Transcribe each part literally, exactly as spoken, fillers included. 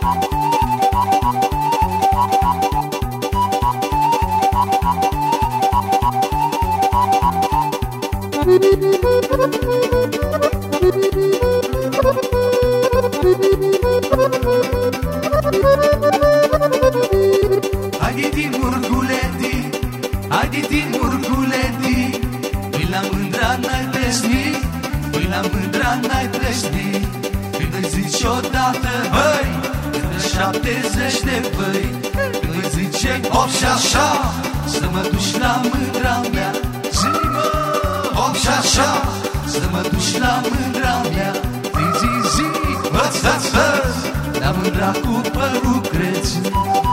Haide-ti murguleti, haide-ti murguleti, păi la mândra n-ai trăsnit, păi la mândra n-ai trăsnit. Când îi zici odată, hăi, între șaptezeci de băi, când îi zice hop și așa, să mă duci la mândra mea. Zi-mă, hop și așa, să mă duci la mândra mea. Zi, zi, zi, hăț, hăț, hăț, la mândra cu părul creț.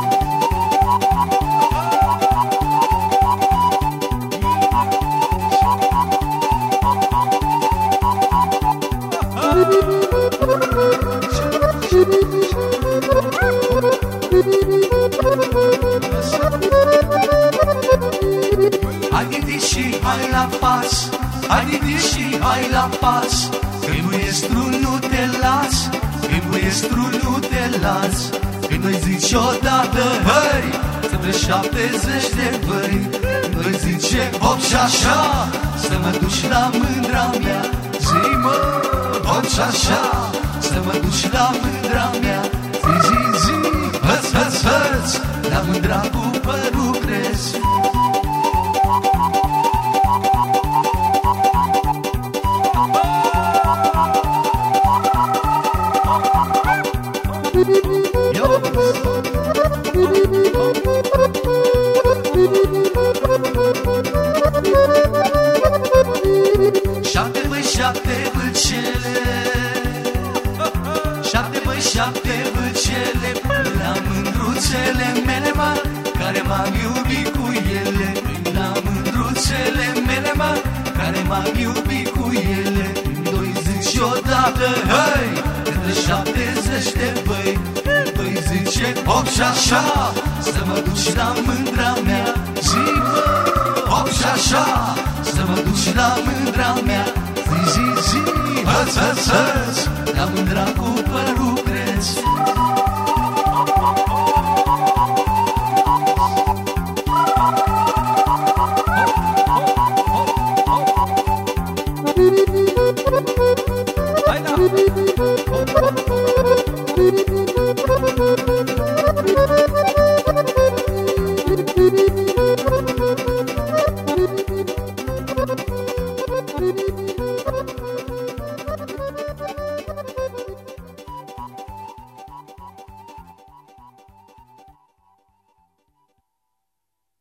Haide-te și hai la pas, haide-te și hai la pas, când muiestru nu te las, când muiestru nu te las. Când îi zici odată, hăi, între șaptezeci de băi, când îi zice hop și așa, să mă duci la mândra mea. Zi-mă, hop și așa, să mă duci la mândra mea. Zi, zi, zi, hăț, hăț, hăț, la mândra cu părul creț. Șapte băi, șapte vâlcele, șapte băi, șapte vâlcele, la mândruțele mele mari, care m-am iubit cu ele. La mândruțele mele mari, care m-am iubit cu ele. Doi zici odată, hăi, între șaptezeci de băi, doi zice hop și așa, să mă duci la mândra mea. Zi-mă, hop și așa, să mă duci la mândra mea. Zi, zi, zi, hăț, hăț, hăț, la mândra cu părul creț. Hai da!